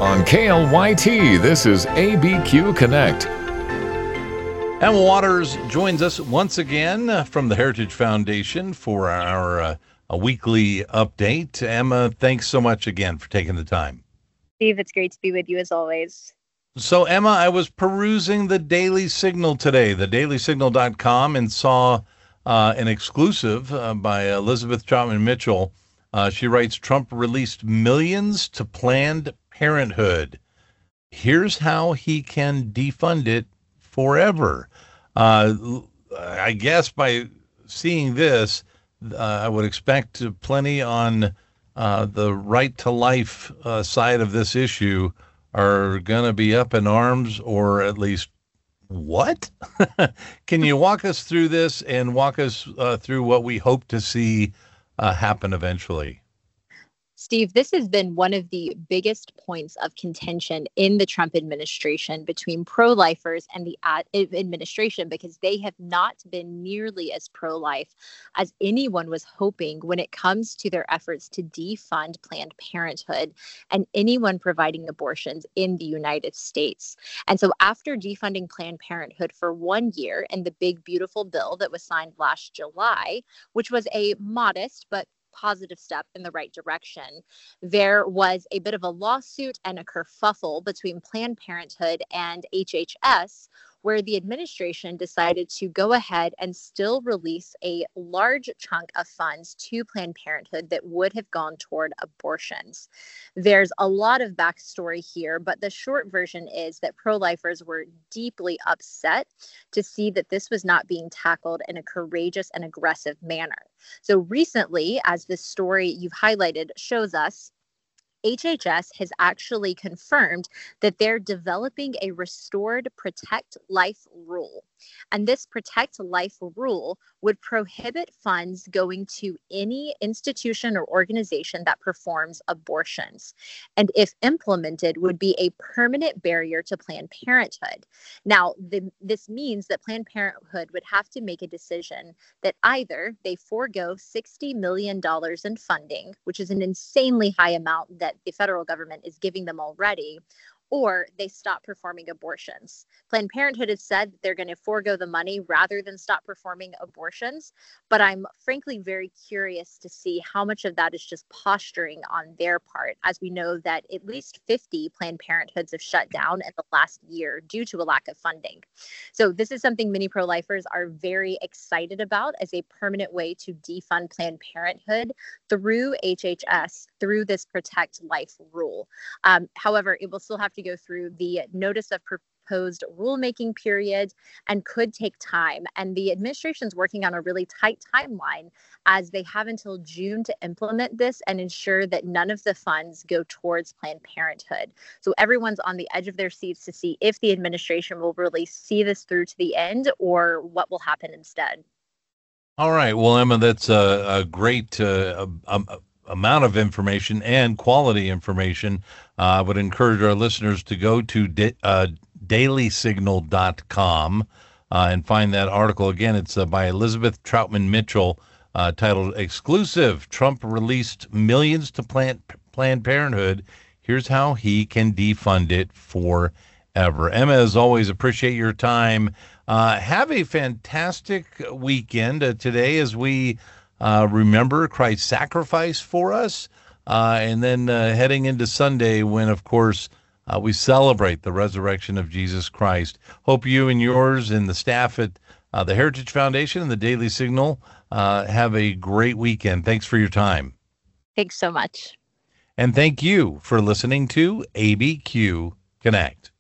On KLYT, this is ABQ Connect. Emma Waters joins us once again from the Heritage Foundation for our a weekly update. Emma, thanks so much again for taking the time. Steve, it's great to be with you as always. So, Emma, I was perusing the Daily Signal today, thedailysignal.com, and saw an exclusive by Elizabeth Troutman Mitchell. She writes, Trump released millions to Planned Parenthood. Here's how he can defund it forever. I guess by seeing this, I would expect plenty on the right to life side of this issue are going to be up in arms, or at least, what? Can you walk us through this and walk us through what we hope to see happen eventually? Steve, this has been one of the biggest points of contention in the Trump administration between pro-lifers and the administration, because they have not been nearly as pro-life as anyone was hoping when it comes to their efforts to defund Planned Parenthood and anyone providing abortions in the United States. And so after defunding Planned Parenthood for 1 year in the big, beautiful bill that was signed last July, which was a modest but positive step in the right direction, there was a bit of a lawsuit and a kerfuffle between Planned Parenthood and HHS, where the administration decided to go ahead and still release a large chunk of funds to Planned Parenthood that would have gone toward abortions. There's a lot of backstory here, but the short version is that pro-lifers were deeply upset to see that this was not being tackled in a courageous and aggressive manner. So recently, as this story you've highlighted shows us, HHS has actually confirmed that they're developing a restored Protect Life rule. And this Protect Life rule would prohibit funds going to any institution or organization that performs abortions. And if implemented, would be a permanent barrier to Planned Parenthood. Now, this means that Planned Parenthood would have to make a decision that either they forego $60 million in funding, which is an insanely high amount that the federal government is giving them already, or they stop performing abortions. Planned Parenthood has said that they're going to forego the money rather than stop performing abortions. But I'm frankly very curious to see how much of that is just posturing on their part, as we know that at least 50 Planned Parenthoods have shut down in the last year due to a lack of funding. So this is something many pro-lifers are very excited about as a permanent way to defund Planned Parenthood through HHS, through this Protect Life rule. However, it will still have to go through the notice of proposed rulemaking period and could take time. And the administration's working on a really tight timeline, as they have until June to implement this and ensure that none of the funds go towards Planned Parenthood. So everyone's on the edge of their seats to see if the administration will really see this through to the end or what will happen instead. All right. Well, Emma, that's a great amount of information and quality information. I would encourage our listeners to go to dailysignal.com and find that article. Again, it's by Elizabeth Troutman Mitchell, titled Exclusive, Trump Released Millions to Planned Parenthood. Here's how he can defund it forever. Emma, as always, appreciate your time. Have a fantastic weekend today as we remember Christ's sacrifice for us, and then heading into Sunday when, of course, we celebrate the resurrection of Jesus Christ. Hope you and yours and the staff at the Heritage Foundation and the Daily Signal have a great weekend. Thanks for your time. Thanks so much. And thank you for listening to ABQ Connect.